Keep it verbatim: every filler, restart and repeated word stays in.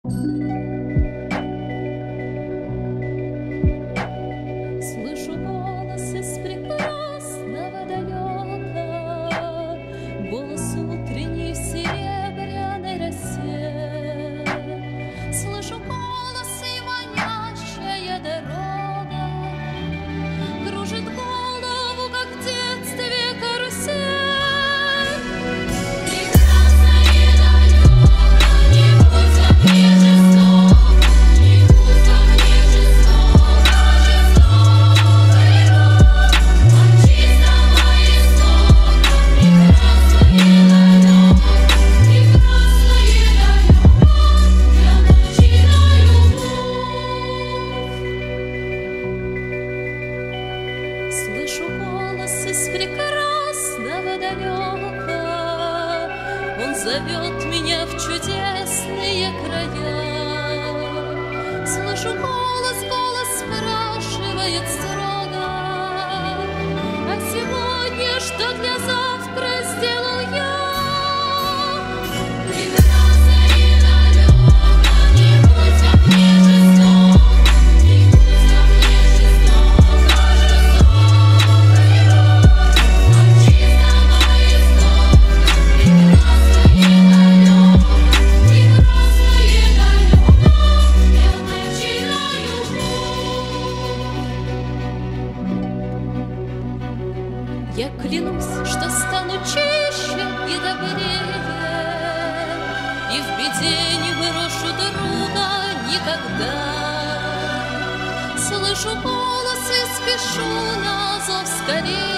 Слышу голос из прекрасного далека, голос утренний в серебряной росе. Слышу голос и манящая дорога кружит голову, как в детстве карусель. Слышу голос из прекрасного далека, он зовет меня в чудесные края. Слышу голос, голос спрашивает строго: а сегодня что для завтра сделал я? Я клянусь, что стану чище и добрее, и в беде не брошу друга никогда. Слышу голос и спешу на зов скорее.